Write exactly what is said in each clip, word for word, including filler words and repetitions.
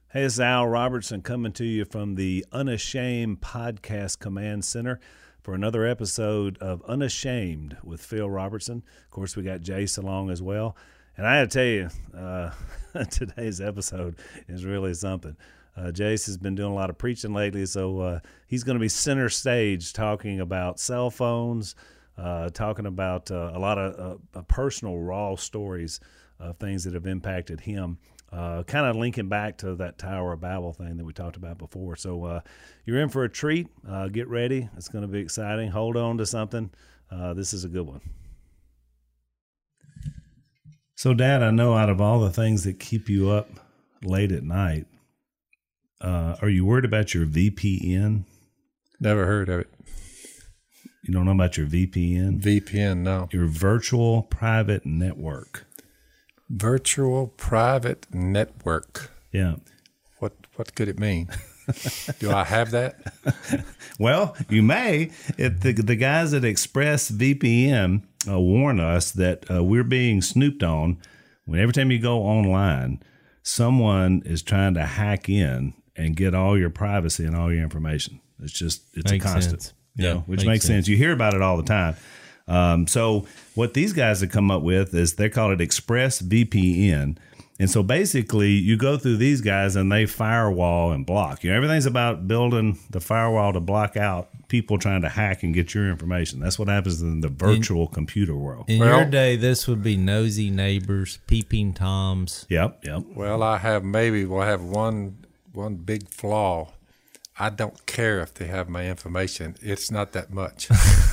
Hey, it's Al Robertson coming to you from the Unashamed Podcast Command Center for another episode of Unashamed with Phil Robertson. Of course, we got Jace along as well. And I got to tell you, uh, today's episode is really something. Uh, Jace has been doing a lot of preaching lately, so uh, he's going to be center stage talking about cell phones, uh, talking about uh, a lot of uh, personal, raw stories of things that have impacted him. Uh, kind of linking back to that Tower of Babel thing that we talked about before. So uh, you're in for a treat. Uh, get ready. It's going to be exciting. Hold on to something. Uh, this is a good one. So, Dad, I know out of all the things that keep you up late at night, uh, are you worried about your V P N? Never heard of it. You don't know about your V P N? V P N, no. Your virtual private network. Virtual private network. Yeah. What what could it mean? Do I have that? Well, you may. If the the guys at ExpressVPN uh, warn us that uh, we're being snooped on. When every time you go online, someone is trying to hack in and get all your privacy and all your information. It's just it's makes a constant, sense. you Yeah, know, which makes makes sense. sense. You hear about it all the time. Um, so what these guys have come up with is they call it ExpressVPN. And so basically you go through these guys and they firewall and block. You know, everything's about building the firewall to block out people trying to hack and get your information. That's what happens in the virtual in, computer world. In well, your day, this would be nosy neighbors, peeping toms. Yep, yep. Well, I have maybe we'll have one one big flaw. I don't care if they have my information. It's not that much.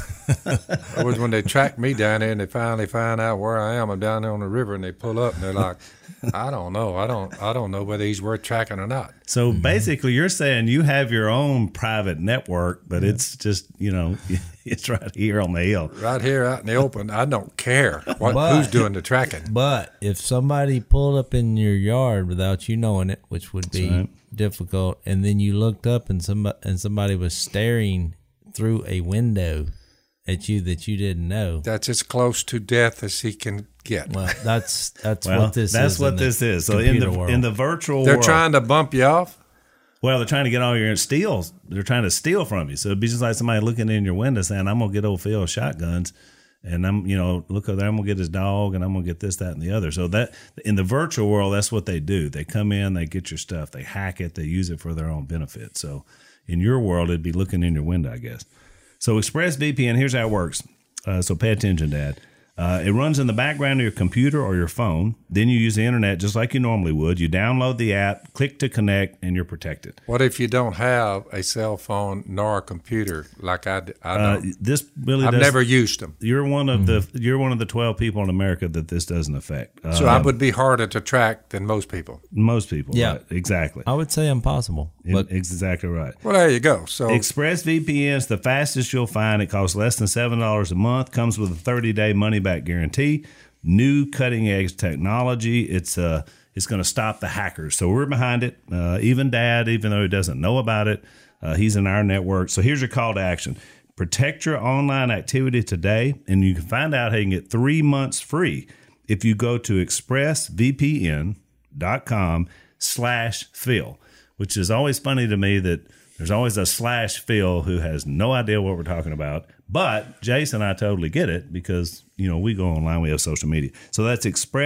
It was when they tracked me down there and they finally find out where I am. I'm down there on the river and they pull up and they're like, I don't know. I don't I don't know whether he's worth tracking or not. So mm-hmm. basically you're saying you have your own private network, but yeah. it's just, you know, it's right here on the hill. Right here out in the open. I don't care what, but, who's doing the tracking. But if somebody pulled up in your yard without you knowing it, which would be right. difficult, and then you looked up and somebody, and somebody was staring through a window at you that you didn't know. That's as close to death as he can get. Well, that's that's well, what this that's is. That's what this is. So in the world. in the virtual They're world, trying to bump you off? Well, they're trying to get all your steals. They're trying to steal from you. So it'd be just like somebody looking in your window saying, I'm going to get old Phil shotguns. And I'm, you know, look over there, I'm going to get his dog and I'm going to get this, that, and the other. So that in the virtual world, that's what they do. They come in, they get your stuff, they hack it, they use it for their own benefit. So in your world, it'd be looking in your window, I guess. So ExpressVPN, here's how it works. Uh, so pay attention, Dad. Uh, it runs in the background of your computer or your phone. Then you use the internet just like you normally would. You download the app, click to connect, and you're protected. What if you don't have a cell phone nor a computer like I, I don't? Uh, this really I've does, never used them. You're one of mm-hmm. the you're one of the twelve people in America that this doesn't affect. Uh, so I would be harder to track than most people. Most people, yeah, right, exactly. I would say impossible. But exactly right. Well, there you go. So ExpressVPN is the fastest you'll find. It costs less than seven dollars a month. Comes with a thirty day money back guarantee. New cutting edge technology. It's uh it's going to stop the hackers. So we're behind it. Uh, even Dad, even though he doesn't know about it, uh, he's in our network. So here's your call to action: protect your online activity today, and you can find out how you can get three months free if you go to expressvpn dot com slash Phil. Which is always funny to me that there's always a slash Phil who has no idea what we're talking about. But Jason and I totally get it because, you know, we go online, we have social media. So that's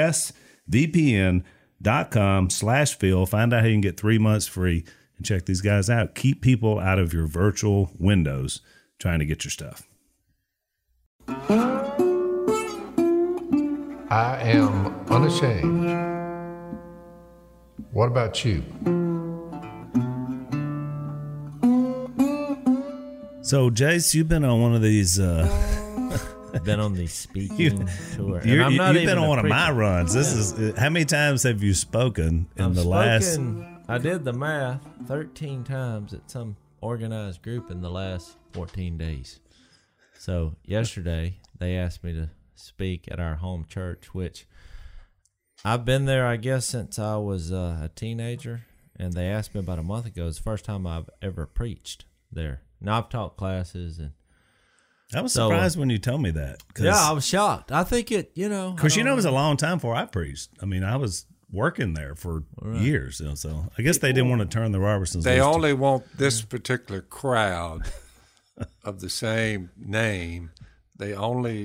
expressvpn dot com slash Phil. Find out how you can get three months free and check these guys out. Keep people out of your virtual windows trying to get your stuff. I am unashamed. What about you? So, Jace, you've been on one of these. Uh, been on the speaking you, tour. And you're, I'm not you've even been on one of my preacher. runs. This is how many times have you spoken in I've the spoken, last? I did the math thirteen times at some organized group in the last fourteen days. So yesterday they asked me to speak at our home church, which I've been there, I guess, since I was uh, a teenager. And they asked me about a month ago. It's the first time I've ever preached there. Now I've taught classes and. I was So, surprised when you told me that. Yeah, I was shocked. I think it, you know. Because you know, know it was a long time before I preached. I mean, I was working there for right. years. You know, so I guess they didn't want to turn the Robertsons. They loose only to, want this particular crowd of the same name. They only,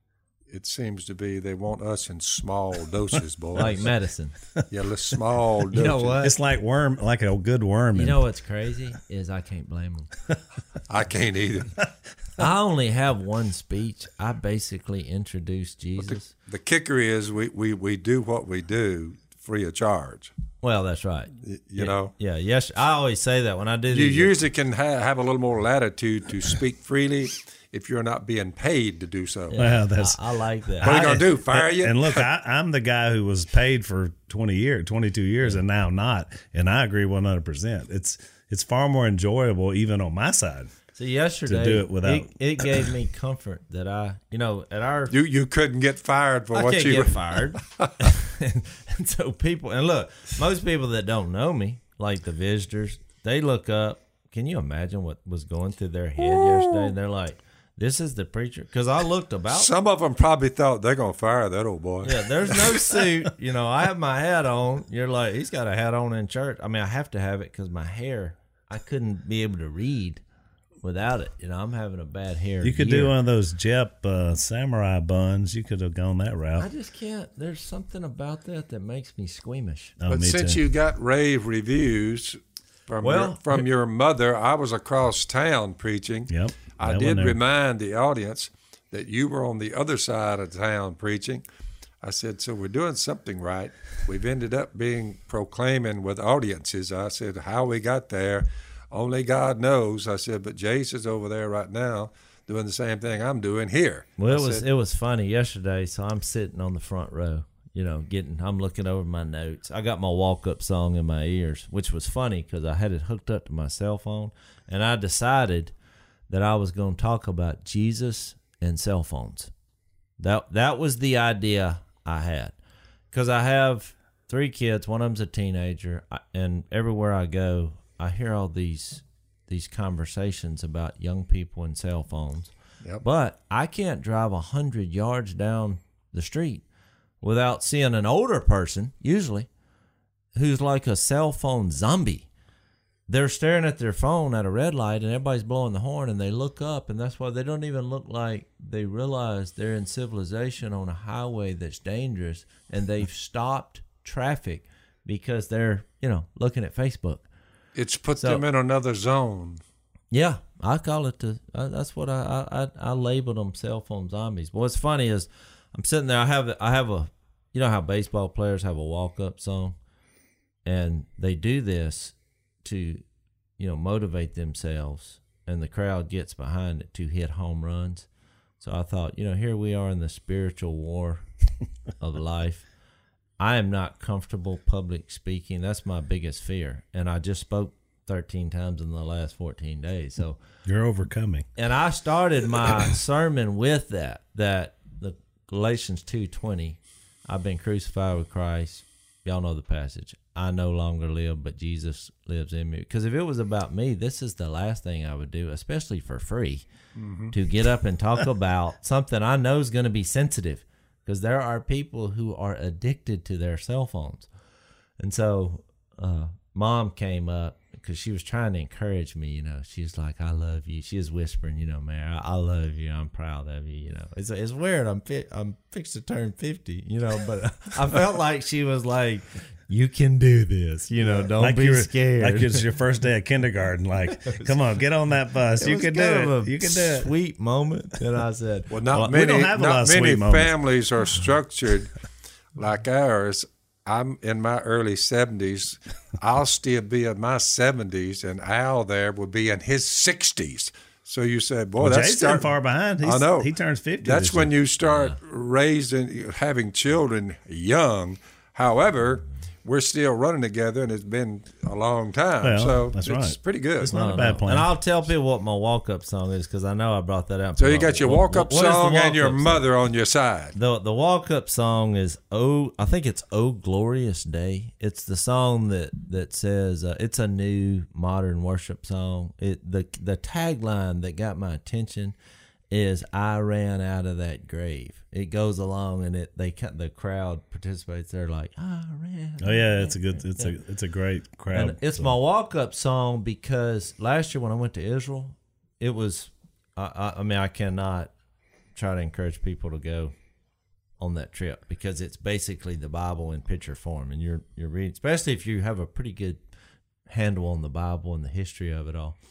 it seems to be, they want us in small doses, boys. Like medicine. Yeah, little small doses. You know what? It's like worm, like a good worm. You know what's crazy is I can't blame them. I can't either. I only have one speech. I basically introduced Jesus. The, the kicker is we, we, we do what we do free of charge. Well, that's right. You, you yeah, know? Yeah, yes. I always say that when I do You these. usually can ha- have a little more latitude to speak freely if you're not being paid to do so. Yeah, well, that's, I, I like that. What are you going to do, fire and, you? And look, I, I'm the guy who was paid for twenty years, twenty-two years, and now not. And I agree one hundred percent. It's it's far more enjoyable, even on my side. So yesterday, to do it without, it, it gave me comfort that I, you know, at our You you couldn't get fired for I what can't you get were. fired. and, and so people, and look, most people that don't know me, like the visitors, they look up. Can you imagine what was going through their head yesterday? And they're like, "This is the preacher." Because I looked about. Some of them probably thought they're going to fire that old boy. Yeah, there's no suit. You know, I have my hat on. You're like, he's got a hat on in church. I mean, I have to have it because my hair, I couldn't be able to read without it. You know, I'm having a bad hair. You could year. do one of those Jep uh, samurai buns. You could have gone that route. I just can't. There's something about that that makes me squeamish. Oh, But me since too. you got rave reviews from Well, your, from your mother, I was across town preaching. Yep, I that did one there. remind the audience that you were on the other side of town preaching. I said, so we're doing something right. We've ended up being proclaiming with audiences. I said, how we got there, only God knows. I said, but Jace is over there right now doing the same thing I'm doing here. Well, it I was said, it was funny yesterday. So I'm sitting on the front row, you know, getting. I'm looking over my notes. I got my walk up song in my ears, which was funny because I had it hooked up to my cell phone, and I decided that I was going to talk about Jesus and cell phones. That that was the idea I had, because I have three kids. One of them's a teenager, and everywhere I go, I hear all these these conversations about young people and cell phones. Yep. But I can't drive a hundred yards down the street without seeing an older person, usually, who's like a cell phone zombie. They're staring at their phone at a red light and everybody's blowing the horn, and they look up, and that's why they don't even look like they realize they're in civilization on a highway that's dangerous, and they've stopped traffic because they're, you know, looking at Facebook. It's put So- them in another zone. Yeah, I call it the. Uh, that's what I, I I I labeled them cell phone zombies. But what's funny is I'm sitting there. I have I have a, you know how baseball players have a walk up song, and they do this to, you know, motivate themselves, and the crowd gets behind it to hit home runs. So I thought, you know, here we are in the spiritual war of life. I am not comfortable public speaking. That's my biggest fear, and I just spoke thirteen times in the last fourteen days. So You're overcoming. and I started my sermon with that, that the Galatians two twenty, I've been crucified with Christ. Y'all know the passage. I no longer live, but Jesus lives in me. Because if it was about me, this is the last thing I would do, especially for free, mm-hmm. to get up and talk about something I know is going to be sensitive. Because there are people who are addicted to their cell phones. And so uh, Mom came up because she was trying to encourage me, you know. She's like, I love you. She was whispering, you know, man, I, I love you. I'm proud of you, you know. It's it's weird. I'm fi- I'm fixed to turn fifty, you know, but I felt like she was like, you can do this, you know, don't like be you were, scared. Like it's your first day of kindergarten. Like, come on, get on that bus. It You was can kind do of it. a You can do it. Sweet moment. And I said, Well, not Well, we many, don't have a lot not of many sweet moments. families are structured like ours. I'm in my early seventies. I'll still be in my seventies, and Al there will be in his sixties. So you said, boy, Well, that's Jason's start- far behind. He's, I know. He turns fifty. That's this when year. you start raising, having children young. However, we're still running together, and it's been a long time. Well, so that's it's right. pretty good. It's not No, a bad no. plan. And I'll tell people what my walk-up song is because I know I brought that out. So you got your What- walk-up what is the song and your walk-up song? mother on your side. The the walk up song is oh I think it's Oh Glorious Day. It's the song that that says uh, it's a new modern worship song. It the the tagline that got my attention is I ran out of that grave. It goes along and it they the crowd participates. They're like, I ran. Oh yeah, it's a good, it's a, it's a great crowd. And it's so. my walk up song because last year when I went to Israel, it was. I, I, I mean, I cannot try to encourage people to go on that trip because it's basically the Bible in picture form, and you're you're reading, especially if you have a pretty good handle on the Bible and the history of it all.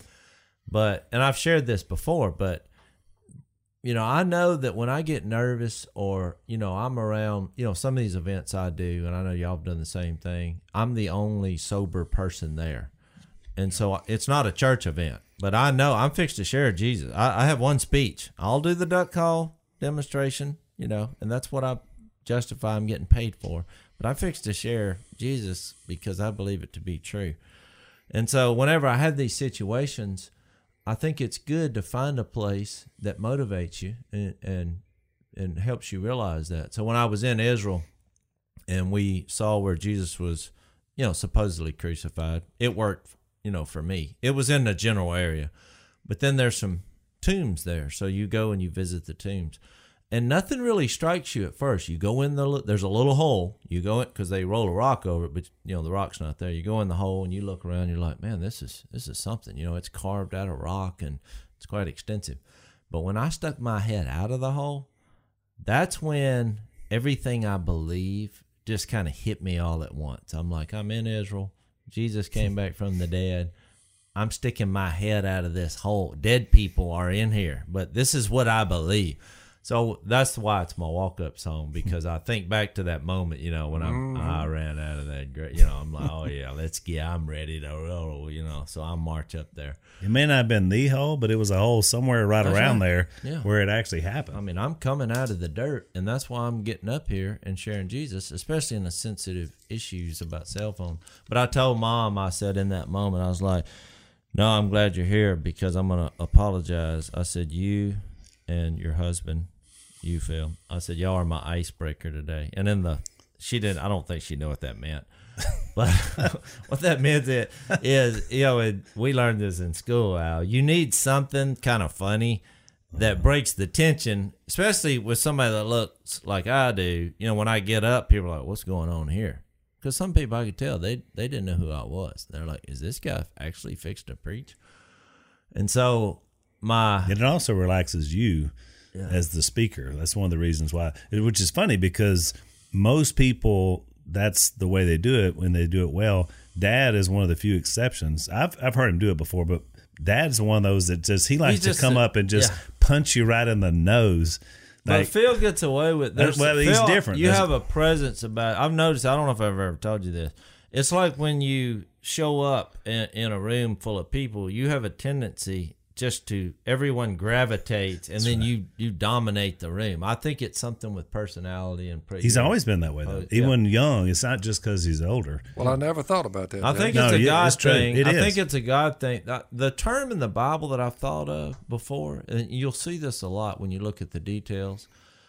But and I've shared this before, but. You know, I know that when I get nervous or, you know, I'm around, you know, some of these events I do, and I know y'all have done the same thing, I'm the only sober person there. And so it's not a church event, but I know I'm fixed to share Jesus. I, I have one speech. I'll do the duck call demonstration, you know, and that's what I justify I'm getting paid for. But I'm fixed to share Jesus because I believe it to be true. And so whenever I have these situations, I think it's good to find a place that motivates you and, and and helps you realize that. So when I was in Israel and we saw where Jesus was, you know, supposedly crucified, it worked, you know, for me. It was in the general area. But then there's some tombs there. So you go and you visit the tombs. And nothing really strikes you at first. You go in the, there's a little hole. You go in, because they roll a rock over it, but, you know, the rock's not there. You go in the hole and you look around, you're like, man, this is this is something. You know, it's carved out of rock and it's quite extensive. But when I stuck my head out of the hole, that's when everything I believe just kind of hit me all at once. I'm like, I'm in Israel. Jesus came back from the dead. I'm sticking my head out of this hole. Dead people are in here, but this is what I believe. So that's why it's my walk-up song, because I think back to that moment, you know, when I'm, mm. I ran out of that, great, you know, I'm like, oh, yeah, let's get, I'm ready to roll, you know, so I march up there. It may not have been the hole, but it was a hole somewhere right that's around right. there yeah. where it actually happened. I mean, I'm coming out of the dirt, and that's why I'm getting up here and sharing Jesus, especially in the sensitive issues about cell phone. But I told Mom, I said in that moment, I was like, no, I'm glad you're here because I'm going to apologize. I said, you and your husband, you Phil, I said, y'all are my icebreaker today. And then the, she didn't, I don't think she knew what that meant. But what that meant is, is you know, it, we learned this in school, Al. You need something kind of funny that breaks the tension, especially with somebody that looks like I do. You know, when I get up, people are like, what's going on here? Because some people I could tell, they, they didn't know who I was. They're like, is this guy actually fixed to preach? And so my... And it also relaxes you. Yeah. As the speaker. That's one of the reasons why, which is funny because most people, that's the way they do it when they do it well. Dad is one of the few exceptions. I've I've heard him do it before, but Dad's one of those that just, he likes just to come a, up and just yeah. punch you right in the nose. Like, but Phil gets away with it. Well, he's Phil, different. You There's, have a presence about, I've noticed, I don't know if I've ever told you this. It's like when you show up in, in a room full of people, you have a tendency just to, everyone gravitates, and That's then right. you you dominate the room. I think it's something with personality and. Pre- he's always been that way, though. Oh, Even yeah. when young, it's not just because he's older. Well, I never thought about that. I Dad. think no, it's a yeah, God it's thing. It I is. think it's a God thing. The term in the Bible that I've thought of before, and you'll see this a lot when you look at the details.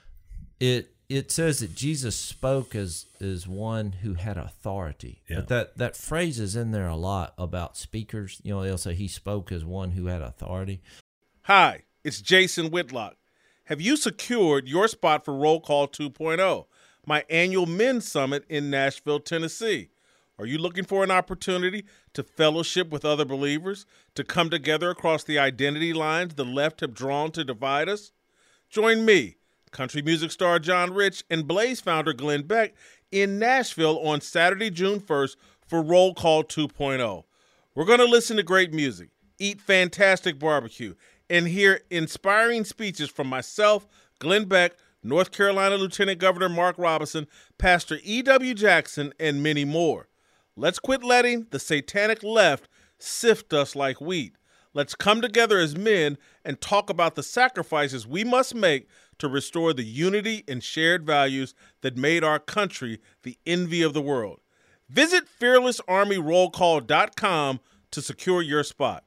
It it says that Jesus spoke as as one who had authority. Yeah. But that, that phrase is in there a lot about speakers. You know, they'll say he spoke as one who had authority. Hi, it's Jason Whitlock. Have you secured your spot for Roll Call two point oh, my annual men's summit in Nashville, Tennessee? Are you looking for an opportunity to fellowship with other believers, to come together across the identity lines the left have drawn to divide us? Join me, country music star John Rich, and Blaze founder Glenn Beck in Nashville on Saturday, June first for Roll Call two point oh. We're going to listen to great music, eat fantastic barbecue, and hear inspiring speeches from myself, Glenn Beck, North Carolina Lieutenant Governor Mark Robinson, Pastor E W. Jackson, and many more. Let's quit letting the satanic left sift us like wheat. Let's come together as men and talk about the sacrifices we must make to restore the unity and shared values that made our country the envy of the world. Visit fearless army roll call dot com to secure your spot.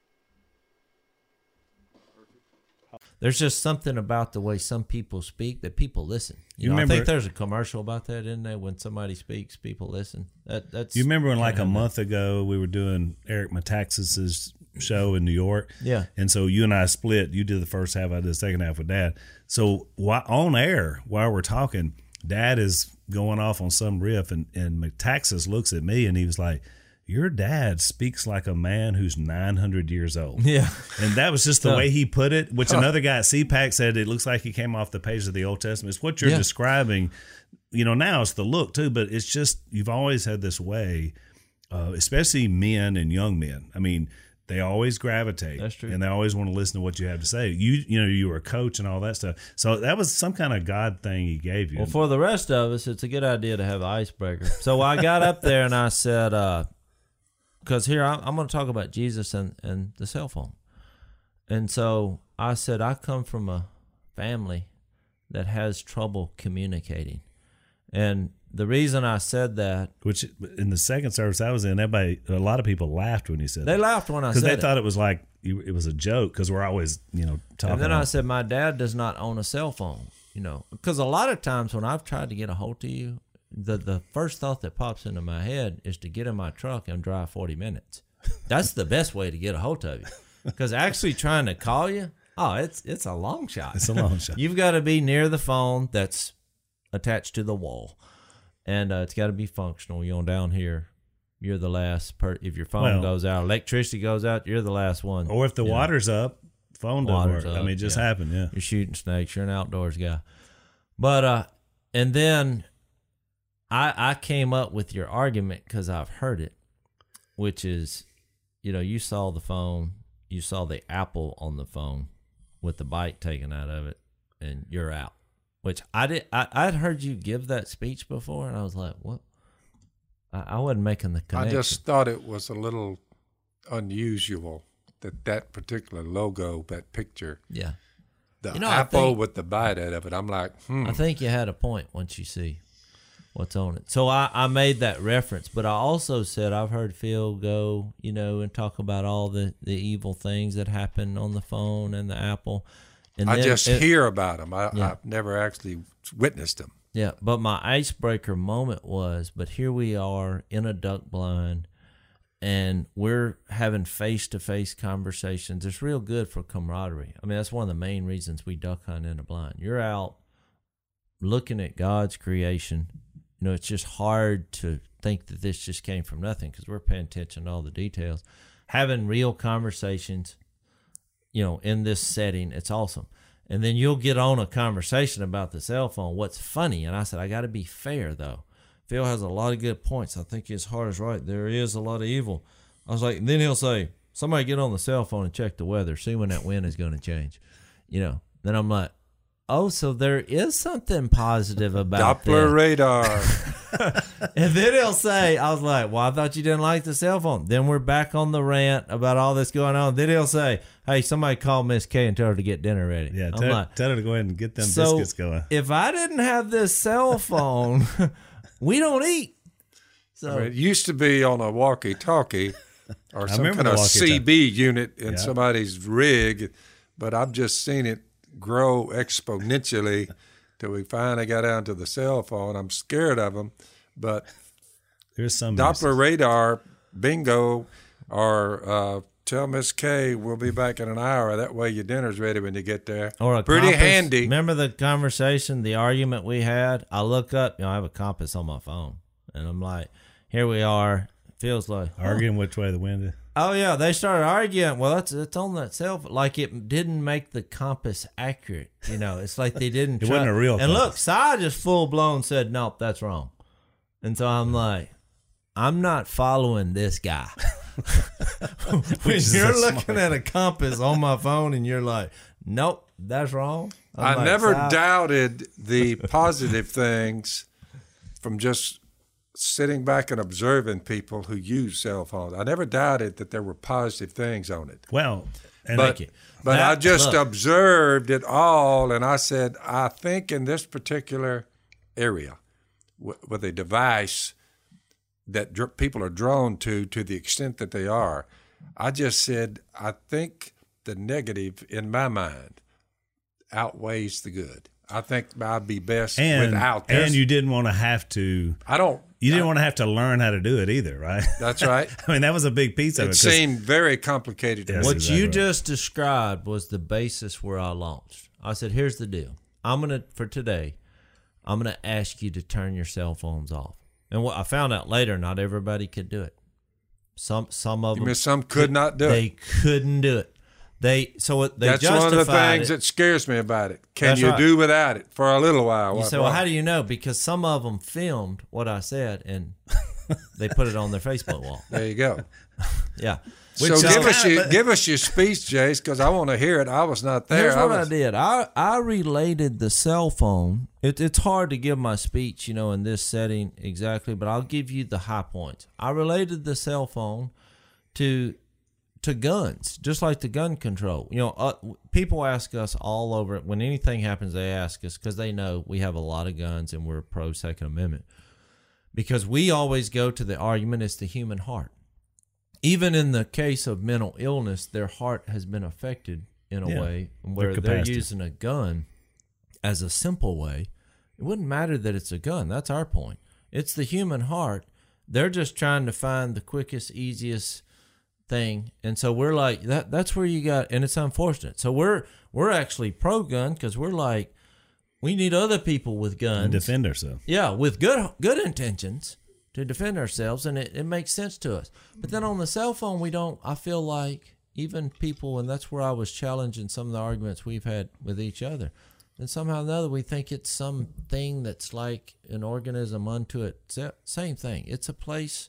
There's just something about the way some people speak that people listen. You, you know, remember, I think there's a commercial about that, isn't there? When somebody speaks, people listen. That, that's you remember when, like a month ago, we were doing Eric Metaxas's show in New York. Yeah. And so you and I split. You did the first half, I did the second half with Dad. So while, on air, while we're talking, Dad is going off on some riff, and, and Metaxas looks at me and he was like, your dad speaks like a man who's nine hundred years old. Yeah. And that was just the Huh. way he put it, which Huh. another guy at C PAC said it looks like he came off the page of the Old Testament. It's what you're Yeah. describing. You know, now it's the look too, but it's just, you've always had this way, uh, especially men and young men. I mean, they always gravitate. That's true. And they always want to listen to what you have to say. You you know, you were a coach and all that stuff. So that was some kind of God thing he gave you. Well, for the rest of us, it's a good idea to have an icebreaker. So I got up there and I said, uh, because here I'm, I'm going to talk about Jesus and, and the cell phone. And so I said, I come from a family that has trouble communicating. And the reason I said that, Which in the second service I was in, everybody, a lot of people laughed when he said they that. laughed when I Because said they it. thought it was like, you- it was a joke because we're always, you know, talking. And then I about- said, my dad does not own a cell phone, you know, because a lot of times when I've tried to get a hold of you, the, the first thought that pops into my head is to get in my truck and drive forty minutes. That's the best way to get a hold of you, because actually trying to call you, oh, it's it's a long shot. It's a long shot. You've got to be near the phone that's attached to the wall, and uh, it's got to be functional. You're on down here. You're the last per. If your phone Well- goes out, electricity goes out, you're the last one. Or if the you know. water's up, phone doesn't Water's work. I up, mean, it just yeah. happened, yeah. You're shooting snakes. You're an outdoors guy. But, uh, and then I, I came up with your argument because I've heard it, which is, you know, you saw the phone, you saw the apple on the phone with the bite taken out of it, and you're out. Which I did. I, I'd heard you give that speech before, and I was like, what? I, I wasn't making the I connection. just thought it was a little unusual that that particular logo, that picture, yeah. the You know, I apple think- with the bite out of it. I'm like, hmm. I think you had a point once you see what's on it. So I, I made that reference, but I also said I've heard Phil go, you know, and talk about all the, the evil things that happen on the phone and the Apple. And I then just it- hear about them. I, Yeah. I've never actually witnessed them. Yeah, but my icebreaker moment was, but here we are in a duck blind, and we're having face-to-face conversations. It's real good for camaraderie. I mean, that's one of the main reasons we duck hunt in a blind. You're out looking at God's creation. You know, it's just hard to think that this just came from nothing because we're paying attention to all the details. Having real conversations, you know, in this setting, it's awesome. And then you'll get on a conversation about the cell phone. What's funny, and I said, I got to be fair, though. Phil has a lot of good points. I think his heart is right. There is a lot of evil. I was like, and then he'll say, somebody get on the cell phone and check the weather, see when that wind is going to change. You know, then I'm like, oh, so there is something positive about Doppler this. radar. And then he'll say, I was like, well, I thought you didn't like the cell phone. Then we're back on the rant about all this going on. Then he'll say, hey, somebody call Miss K and tell her to get dinner ready. Yeah, I'm tell, like, tell her to go ahead and get them so biscuits going. if I didn't have this cell phone, we don't eat. So I mean, it used to be on a walkie-talkie or some remember kind the of walkie-talkie. C B unit in Yeah. somebody's rig, but I've just seen it grow exponentially till we finally got down to the cell phone. I'm scared of them, but There's some Doppler radar, bingo, or uh, tell Miss K we'll be back in an hour. That way your dinner's ready when you get there. Or a Pretty compass. handy. Remember the conversation, the argument we had? I look up, you know, I have a compass on my phone, and I'm like, here we are. Feels like arguing which way the wind is. oh yeah, they started arguing. Well, that's it's on that cell phone. Like it didn't make the compass accurate. You know, it's like they didn't. It try- wasn't a real And look, compass. Si just full blown said, nope, that's wrong. And so I'm like, I'm not following this guy. When is you're a looking smart- at a compass on my phone and you're like, nope, that's wrong. I'm I like, never "Si." doubted the positive things from just sitting back and observing people who use cell phones. I never doubted that there were positive things on it. Well, and But, you. but That- I just look. observed it all, and I said, I think in this particular area, w- with a device that dr- people are drawn to to the extent that they are, I just said, I think the negative in my mind outweighs the good. I think I'd be best and, without this. and you didn't want to have to. I don't. You didn't want to have to learn how to do it either, right? That's right. I mean, that was a big piece of it. It 'cause- seemed very complicated to Yes. me. What exactly you right. just described was the basis where I launched. I said, here's the deal. I'm going to, for today, I'm going to ask you to turn your cell phones off. And what I found out later, not everybody could do it. Some some of You them. mean some could not do they it. couldn't do it. They So it- they That's justified one of the things it. that scares me about it. Can That's you right. do without it for a little while? You What- say, well, what? how do you know? Because some of them filmed what I said and they put it on their Facebook wall. There you go. Yeah. so is give us kinda- your give us your speech, Jace, because I want to hear it. I was not there. Here's what I, was, did. I, I related the cell phone. It, it's hard to give my speech, you know, in this setting exactly, but I'll give you the high points. I related the cell phone to to guns, just like the gun control. You know, uh, people ask us all over when anything happens. They ask us because they know we have a lot of guns and we're pro Second Amendment. Because we always go to the argument, it's the human heart. Even in the case of mental illness, their heart has been affected in a Yeah, way where their they're capacity. using a gun as a simple way. It wouldn't matter that it's a gun. That's our point. It's the human heart. They're just trying to find the quickest, easiest thing. And so we're like, that. that's where you got, and it's unfortunate. So we're we're actually pro-gun because we're like, we need other people with guns. and defend ourselves. Yeah, with good good intentions to defend ourselves, and it, it makes sense to us. But then on the cell phone, we don't, I feel like even people, and that's where I was challenging some of the arguments we've had with each other, and somehow or another we think it's something that's like an organism unto itself. Same thing. It's a place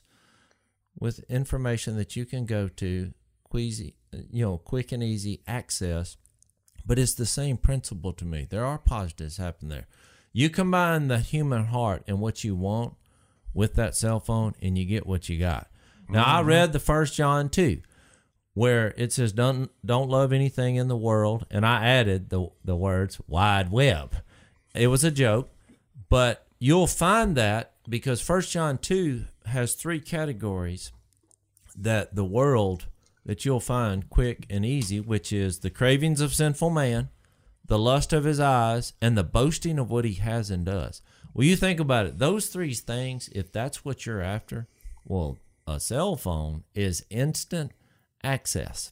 with information that you can go to, queasy, you know, quick and easy access. But it's the same principle to me. There are positives happen there. You combine the human heart and what you want with that cell phone, and you get what you got. Now, mm-hmm. I read the First John two, where it says, "Don't don't love anything in the world," and I added the the words "wide web." It was a joke, but you'll find that because First John two has three categories that the world that you'll find quick and easy, which is the cravings of sinful man, the lust of his eyes, and the boasting of what he has and does. Well, you think about it. Those three things, if that's what you're after, well, a cell phone is instant access.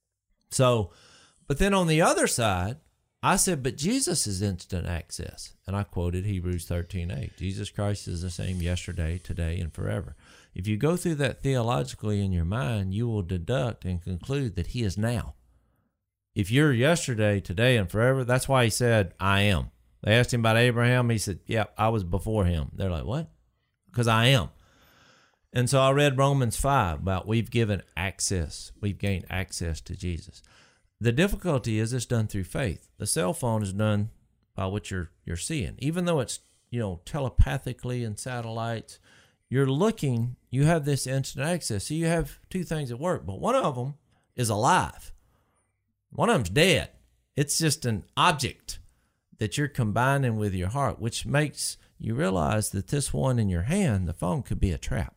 So, but then on the other side, I said, but Jesus is instant access. And I quoted Hebrews thirteen eight. Jesus Christ is the same yesterday, today, and forever. If you go through that theologically in your mind, you will deduct and conclude that he is now. If you're yesterday, today, and forever, that's why he said, I am. They asked him about Abraham. He said, yeah, I was before him. They're like, what? Because I am. And so I read Romans five about we've given access. We've gained access to Jesus. The difficulty is it's done through faith. The cell phone is done by what you're you're seeing. Even though it's, you know, telepathically and satellites, you're looking, you have this instant access. So you have two things at work, but one of them is alive. One of them's dead. It's just an object that you're combining with your heart, which makes you realize that this one in your hand, the phone, could be a trap.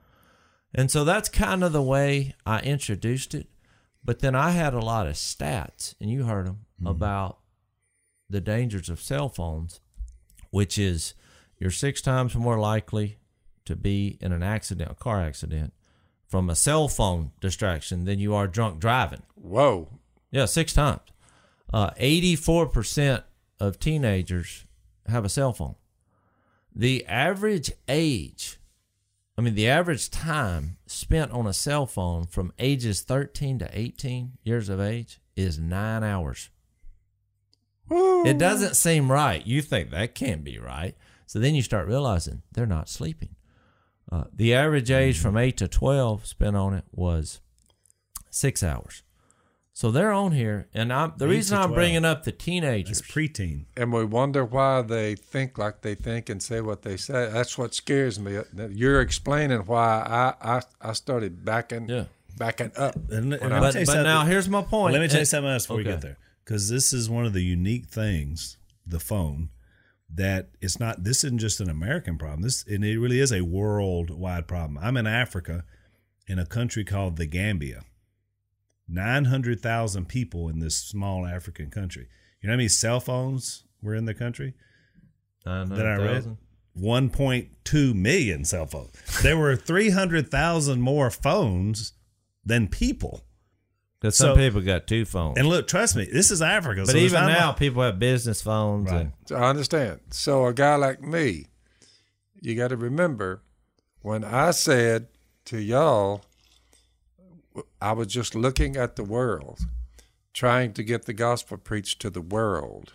And so that's kind of the way I introduced it. But then I had a lot of stats, and you heard them, mm-hmm. about the dangers of cell phones, which is you're six times more likely to be in an accident, a car accident, from a cell phone distraction than you are drunk driving. Whoa. Yeah, six times. Uh, eighty-four percent of teenagers have a cell phone. The average age, I mean, the average time spent on a cell phone from ages thirteen to eighteen years of age is nine hours. Woo. It doesn't seem right. You think that can't be right. So then you start realizing they're not sleeping. Uh, the average age from eight to twelve spent on it was six hours. So they're on here, and I'm, the reason I'm bringing up the teenagers. It's preteen. And we wonder why they think like they think and say what they say. That's what scares me. You're explaining why I, I, I started backing, yeah. backing up. And, and but but now here's my point. Let me tell you and, something else before okay. we get there. Because this is one of the unique things, the phone, that it's not, this isn't just an American problem. This, and it really is a worldwide problem. I'm in Africa in a country called the Gambia. nine hundred thousand people in this small African country. You know how many cell phones were in the country that I read? one point two million cell phones. There were three hundred thousand more phones than people. Because So- some people got two phones. And look, trust me, this is Africa. But so there's even not now, much- people have business phones. Right. And, So I understand. So a guy like me, you got to remember when I said to y'all, I was just looking at the world, trying to get the gospel preached to the world.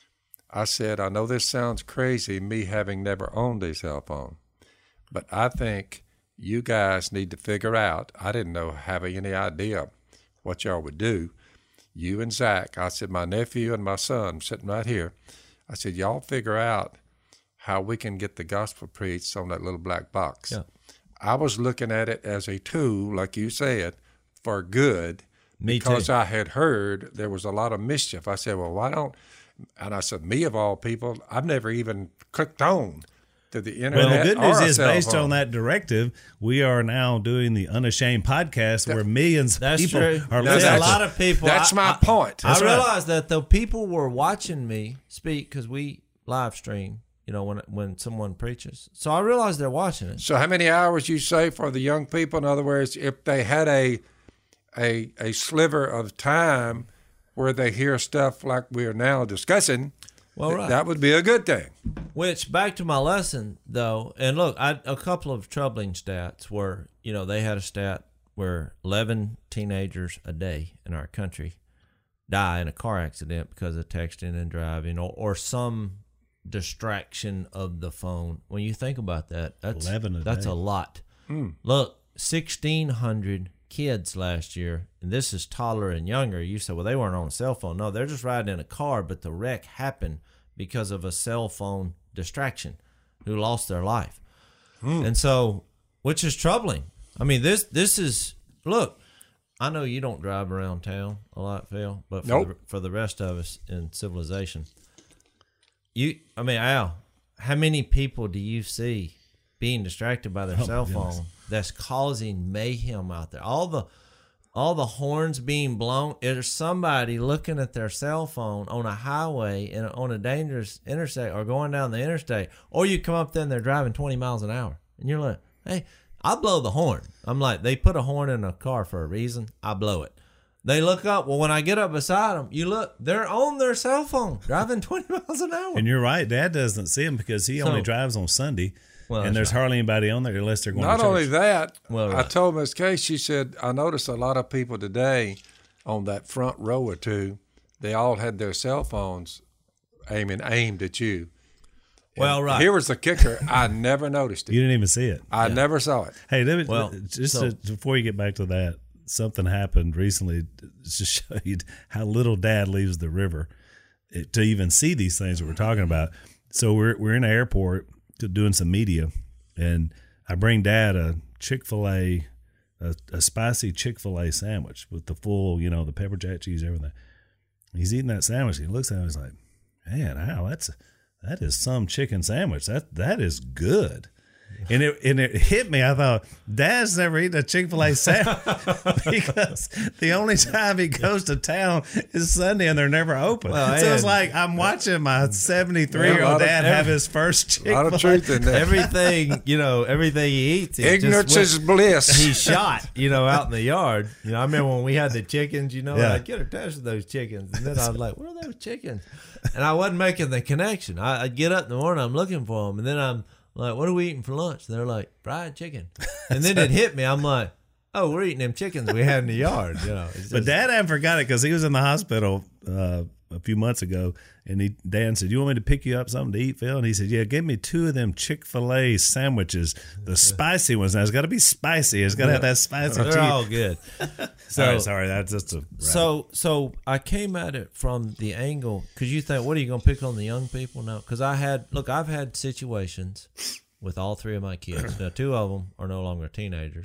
I said, I know this sounds crazy, me having never owned a cell phone, but I think you guys need to figure out, I didn't know, have any idea what y'all would do. You and Zach, I said, my nephew and my son sitting right here, I said, y'all figure out how we can get the gospel preached on that little black box. Yeah. I was looking at it as a tool, like you said, for good, Me because too. I had heard there was a lot of mischief. I said, well, why don't, and I said, me of all people, I've never even clicked on to the internet. Well, the good news or a is, cell based phone. on that directive, we are now doing the Unashamed podcast where millions of That's people true. are Now, There's a listening. that's- lot of people. That's I- my I- point. I That's right. realized that though people were watching me speak because we live stream, you know, when when someone preaches. So I realized they're watching it. So how many hours you say for the young people? In other words, if they had a a a sliver of time where they hear stuff like we are now discussing, Well, th- right. that would be a good thing. Which, back to my lesson, though, and look, I, a couple of troubling stats were, you know, they had a stat where eleven teenagers a day in our country die in a car accident because of texting and driving or, or some distraction of the phone. When you think about that, that's, eleven a that's day. a lot. Look, sixteen hundred kids last year, and this is taller and younger. You said, well, they weren't on a cell phone. No, they're just riding in a car, but the wreck happened because of a cell phone distraction who lost their life. And so, which is troubling. I mean, this this is, look, I know you don't drive around town a lot, Phil, but for, Nope. the, for the rest of us in civilization, you, I mean, Al, how many people do you see being distracted by their Oh, cell my goodness. phone that's causing mayhem out there? All the all the horns being blown. There's somebody looking at their cell phone on a highway and on a dangerous interstate or going down the interstate, or you come up there and they're driving twenty miles an hour, and you're like, hey, I blow the horn. I'm like, they put a horn in a car for a reason. I blow it. They look up. Well, when I get up beside them, you look, they're on their cell phone driving twenty miles an hour. And you're right, Dad doesn't see them because he So- only drives on Sunday, Well, and that's there's right. hardly anybody on there unless they're going Not to church. only that, Well, I right. told Miss Kay, she said, I noticed a lot of people today on that front row or two, they all had their cell phones aiming aimed at you. Well, And right. Here was the kicker. I never noticed it. You didn't even see it. I never saw it. Hey, let me, Well, just so- to, before you get back to that, something happened recently to show you how little Dad leaves the river to even see these things that we're talking about. So we're we're in the airport doing some media, and I bring Dad a Chick-fil-A, a, a spicy Chick-fil-A sandwich with the full, you know, the pepper jack cheese, everything. He's eating that sandwich. He looks at it and he's like, man, Al, that's that is some chicken sandwich. That that is good. And it and it hit me. I thought, Dad's never eaten a Chick-fil-A sandwich because the only time he goes to town is Sunday and they're never open. Well, so it's and- like I'm watching my seventy-three Yeah, a year lot old of- dad have his first A lot Chick-fil-A. of truth in that. Everything, you know, everything he eats. it just Ignorance went- is bliss. He shot, you know, out in the yard. You know, I remember when we had the chickens, you know, Yeah. I'd get a touch of those chickens. And then I was like, what are those chickens? And I wasn't making the connection. I, I'd get up in the morning, I'm looking for them. And then I'm like, what are we eating for lunch? They're like, fried chicken. And then it hit me. I'm like, oh, we're eating them chickens we had in the yard. You know, it's But just- Dad hadn't forgot it because he was in the hospital uh, a few months ago, and he Dan said, "You want me to pick you up something to eat, Phil?" And he said, "Yeah, give me two of them Chick-fil-A sandwiches, the spicy ones. Now it's got to be spicy. It's got to have that spicy cheese." they're all good. So, Sorry, sorry, that's just a So, so I came at it from the angle because you think, what are you going to pick on the young people? No, because I had look, I've had situations with all three of my kids. Now, two of them are no longer teenagers,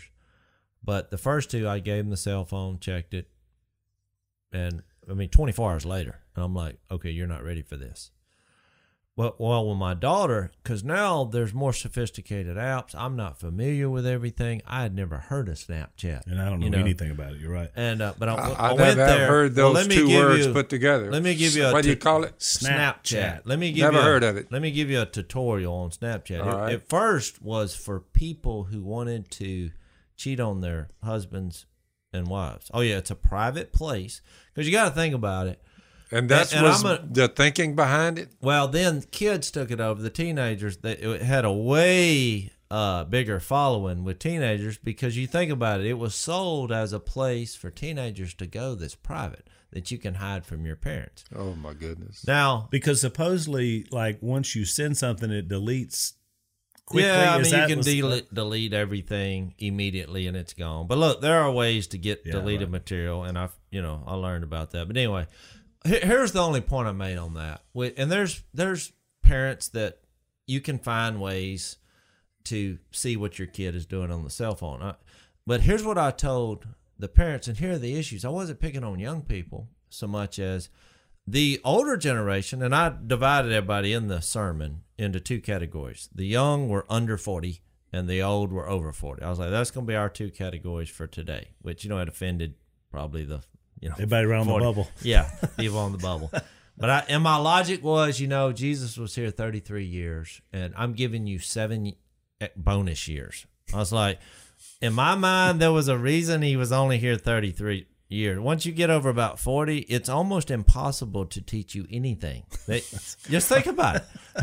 but the first two, I gave them the cell phone, checked it, and I mean, twenty-four hours later, and I'm like, okay, you're not ready for this. Well, well, with my daughter, because now there's more sophisticated apps. I'm not familiar with everything. I had never heard of Snapchat, And I don't know, you know. anything about it. You're right. And uh, but I, I, I, I went never there. heard Well, those let me two give words you- put together. Let me give you a What do you tu- call it? Snapchat. Let me give Never you a, heard of it. Let me give you a tutorial on Snapchat. All It, right. it first was for people who wanted to cheat on their husbands and wives. Oh yeah, it's a private place because you got to think about it. And that's And- and was I'm a- the thinking behind it. Well, then kids took it over. The teenagers, they, it had a way uh, bigger following with teenagers because you think about it, it was sold as a place for teenagers to go that's private, that you can hide from your parents. Oh my goodness! Now, Because supposedly, like, once you send something, it deletes quickly. yeah, I Is mean, you that can what's- delete, delete everything immediately and it's gone. But look, there are ways to get Yeah, deleted right. material, and I, you know, I learned about that. But anyway, he- here's the only point I made on that. Wi- And there's there's parents that you can find ways to see what your kid is doing on the cell phone. I, but here's what I told the parents, and here are the issues. I wasn't picking on young people so much as the older generation, and I divided everybody in the sermon into two categories. The young were under forty, and the old were over forty. I was like, that's going to be our two categories for today, which, you know, it offended probably the, you know, Everybody around forty the bubble. Yeah, people on the bubble. But I, and my logic was, you know, Jesus was here thirty-three years, and I'm giving you seven bonus years. I was like, in my mind, there was a reason he was only here thirty-three years. Once you get over about forty, it's almost impossible to teach you anything. They, just think about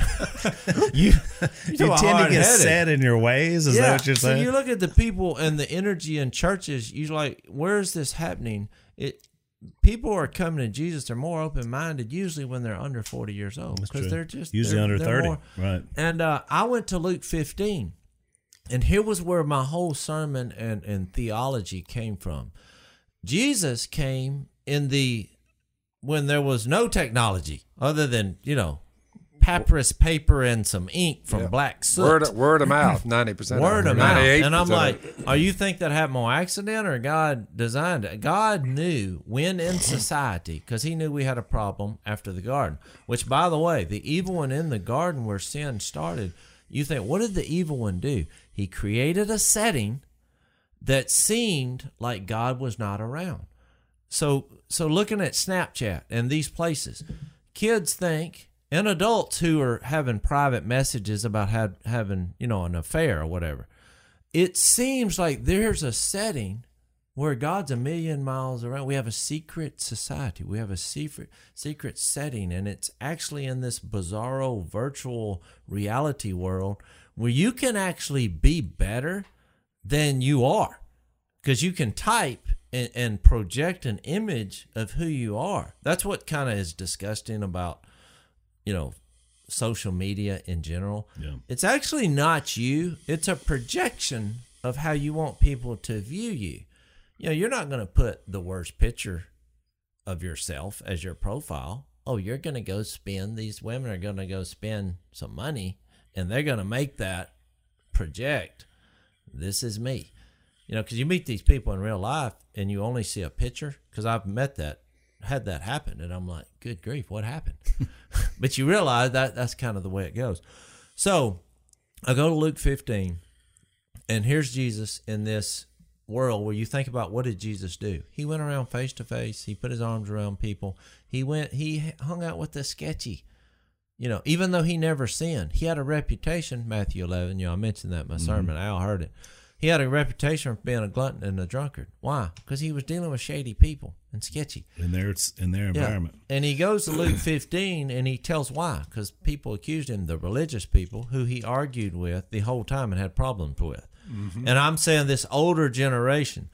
it. you You tend to get set in your ways. Is that what you're saying? So you look at the people and the energy in churches, you're like, where is this happening? It people are coming to Jesus, they're more open minded usually when they're under forty years old. That's Because true. they're just Usually they're- under they're thirty. more- Right. And uh, I went to Luke fifteen, and here was where my whole sermon and, and theology came from. Jesus came in the when there was no technology other than, you know, papyrus paper and some ink from Yeah. black soot. Word, word of mouth, ninety percent. Word of mouth. And I'm of like, it. are you think that happened on accident or God designed it? God knew when in society, because he knew we had a problem after the garden, which, by the way, the evil one in the garden where sin started, you think, what did the evil one do? He created a setting that seemed like God was not around. So, so looking at Snapchat and these places, kids think, and adults who are having private messages about had, having, you know, an affair or whatever, it seems like there's a setting where God's a million miles around. We have a secret society. We have a secret secret setting, and it's actually in this bizarro virtual reality world where you can actually be better than you are, because you can type and, and project an image of who you are. That's what kind of is disgusting about, you know, social media in general. Yeah. It's actually not you. It's a projection of how you want people to view you. You know, you're not going to put the worst picture of yourself as your profile. Oh, you're going to go spend, these women are going to go spend some money, and they're going to make that project, this is me. You know, because you meet these people in real life and you only see a picture, because I've met that, had that happen, and I'm like, good grief, what happened? But you realize that that's kind of the way it goes. So I go to Luke fifteen, and here's Jesus in this world where you think about, what did Jesus do? He went around face to face. He put his arms around people. He went, he hung out with the sketchy. You know, even though he never sinned, he had a reputation, Matthew eleven, you know, I mentioned that in my sermon, Al heard it. He had a reputation for being a glutton and a drunkard. Why? Because he was dealing with shady people and sketchy. In their in their environment. Yeah. And he goes to Luke fifteen and he tells why. Because people accused him, the religious people who he argued with the whole time and had problems with. Mm-hmm. And I'm saying this older generation,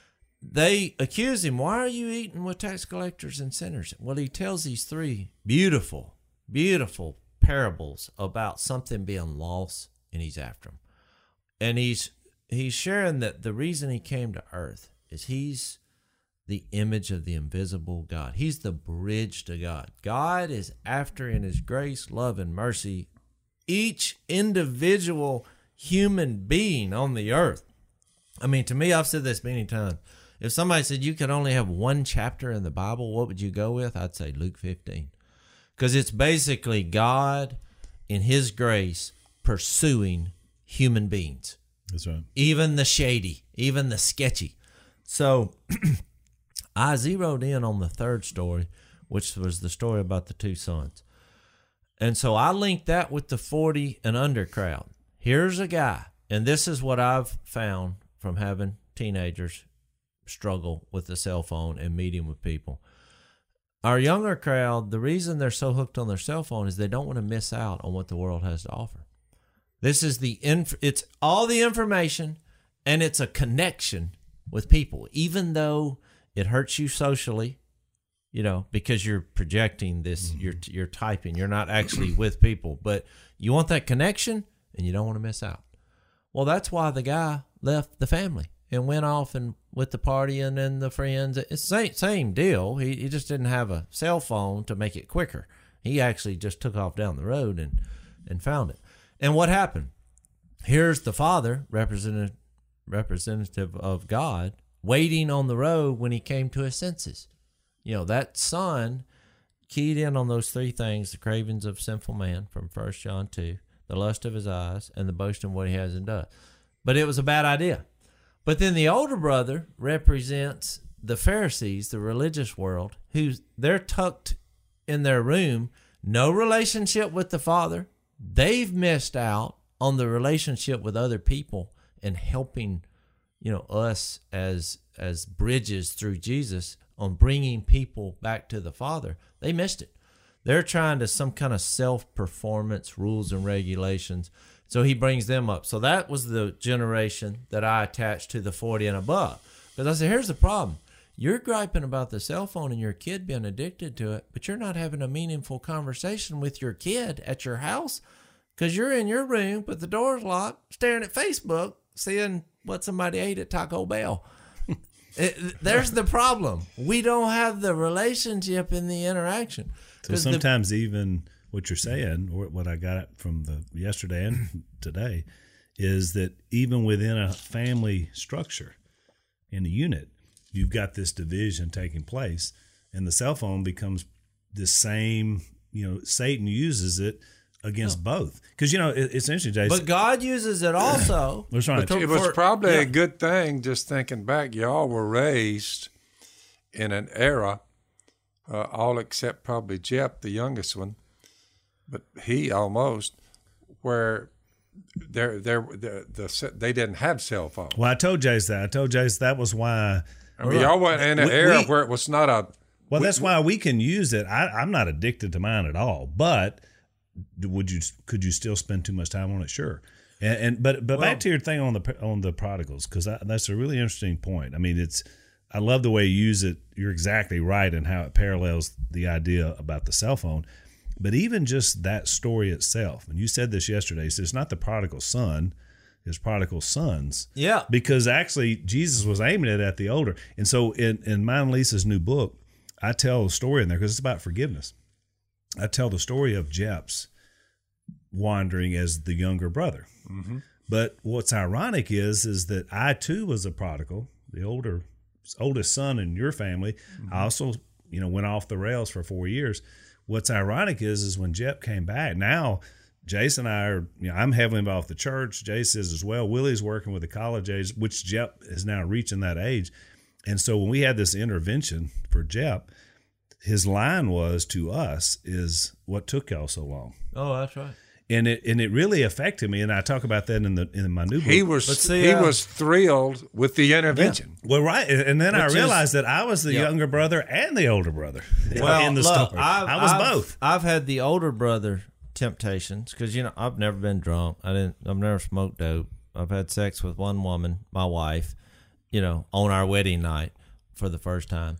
they accuse him, why are you eating with tax collectors and sinners? Well, he tells these three beautiful, beautiful parables about something being lost, and he's after them. And he's he's sharing that the reason he came to earth is he's the image of the invisible God. He's the bridge to God. God is after, in his grace, love, and mercy, each individual human being on the earth. I mean, to me, I've said this many times. If somebody said you could only have one chapter in the Bible, what would you go with? I'd say Luke fifteen. Because it's basically God in his grace pursuing human beings. That's right. Even the shady, even the sketchy. So I zeroed in on the third story, which was the story about the two sons. And so I linked that with the forty and under crowd. Here's a guy, and this is what I've found from having teenagers struggle with the cell phone and meeting with people. Our younger crowd, the reason they're so hooked on their cell phone is they don't want to miss out on what the world has to offer. This is the inf- it's all the information, and it's a connection with people, even though it hurts you socially, you know, because you're projecting this, mm-hmm. you're you're typing, you're not actually with people, but you want that connection, and you don't want to miss out. Well, that's why the guy left the family and went off and with the party and then the friends. It's same same deal. He he just didn't have a cell phone to make it quicker. He actually just took off down the road and and found it. And what happened? Here's the father, representative representative of God, waiting on the road when he came to his senses. You know, that son keyed in on those three things: the cravings of sinful man from First John two, the lust of his eyes, and the boasting of what he hasn't done. But it was a bad idea. But then the older brother represents the Pharisees, the religious world, who they're tucked in their room, no relationship with the Father. They've missed out on the relationship with other people and helping, you know, us as as bridges through Jesus on bringing people back to the Father. They missed it. They're trying to some kind of self-performance rules and regulations. So he brings them up. So that was the generation that I attached to the forty and above. Because I said, here's the problem. You're griping about the cell phone and your kid being addicted to it, but you're not having a meaningful conversation with your kid at your house because you're in your room, but the door's locked, staring at Facebook, seeing what somebody ate at Taco Bell. it, there's the problem. We don't have the relationship in the interaction. So sometimes the, even what you're saying, or what I got from the yesterday and today, is that even within a family structure, in a unit, you've got this division taking place, and the cell phone becomes the same. You know, Satan uses it against oh. both, because you know it, it's interesting, Jason. But God uses it also. That's right. It was probably yeah. a good thing. Just thinking back, y'all were raised in an era. Uh, all except probably Jep, the youngest one, but he almost, where they're, they're, the the they didn't have cell phones. Well, I told Jace that. I told Jace that was why. I mean, y'all went in an we, era we, where it was not a. Well, we, that's why we can use it. I, I'm not addicted to mine at all, but would you? Could you still spend too much time on it? Sure. And, and but but well, back to your thing on the on the prodigals, because that's a really interesting point. I mean, it's. I love the way you use it. You're exactly right in how it parallels the idea about the cell phone. But even just that story itself, and you said this yesterday, so it's not the prodigal son, it's prodigal sons. Yeah. Because actually Jesus was aiming it at the older. And so in, in mine and Lisa's new book, I tell a story in there because it's about forgiveness. I tell the story of Jep's wandering as the younger brother. Mm-hmm. But what's ironic is, is that I too was a prodigal, the older oldest son in your family. Mm-hmm. I also, you know, went off the rails for four years. What's ironic is, is when Jep came back, now Jason and I are, you know, I'm heavily involved with the church. Jace is as well. Willie's working with the college age, which Jep is now reaching that age. And so when we had this intervention for Jep, his line was to us is, what took y'all so long? Oh, that's right. And it and it really affected me, and I talk about that in the in my new book. He was see, he uh, was thrilled with the intervention. Yeah. Well, right, and then Which I realized is, that I was the yeah. younger brother and the older brother well, in the look, story. I've, I was I've, both. I've had the older brother temptations because you know I've never been drunk. I didn't. I've never smoked dope. I've had sex with one woman, my wife, you know, on our wedding night for the first time.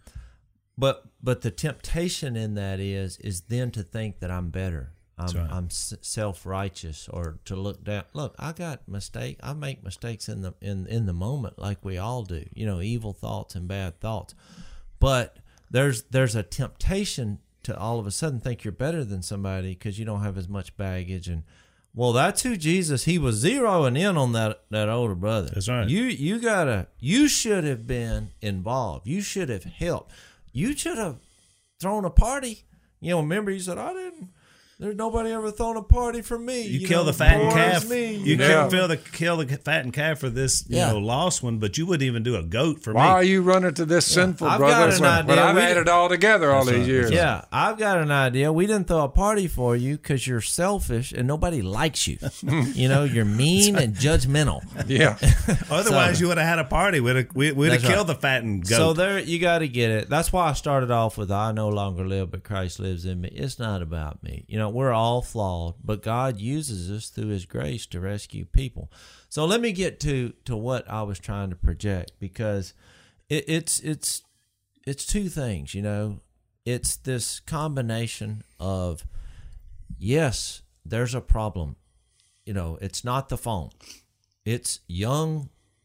But but the temptation in that is is then to think that I'm better. I'm, right. I'm self-righteous, or to look down. Look, I got mistake. I make mistakes in the in in the moment, like we all do. You know, evil thoughts and bad thoughts. But there's there's a temptation to all of a sudden think you're better than somebody because you don't have as much baggage. And well, that's who Jesus. He was zeroing in on that that older brother. That's right. You you gotta. You should have been involved. You should have helped. You should have thrown a party. You know, remember you said I didn't. There's nobody ever thrown a party for me. You, you kill know, the fattened poor calf. as me, you Yeah. can kill the kill the fattened calf for this you Yeah. know lost one, but you wouldn't even do a goat for Why me. are you running to this sinful I've brother? got an when, idea. when I've We- had it all together all That's these right. years. Yeah, I've got an idea. We didn't throw a party for you because you're selfish and nobody likes you. You know, you're mean and judgmental. Yeah. Otherwise, So- you would have had a party. We'd have, we, we'd have That's killed right. the fattened goat. So there, you got to get it. That's why I started off with "I no longer live, but Christ lives in me." It's not about me. You know, we're all flawed, but God uses us through His grace to rescue people. So let me get to to what I was trying to project, because it, it's it's it's two things. You know, it's this combination of, yes, there's a problem. You know, it's not the phone. It's young,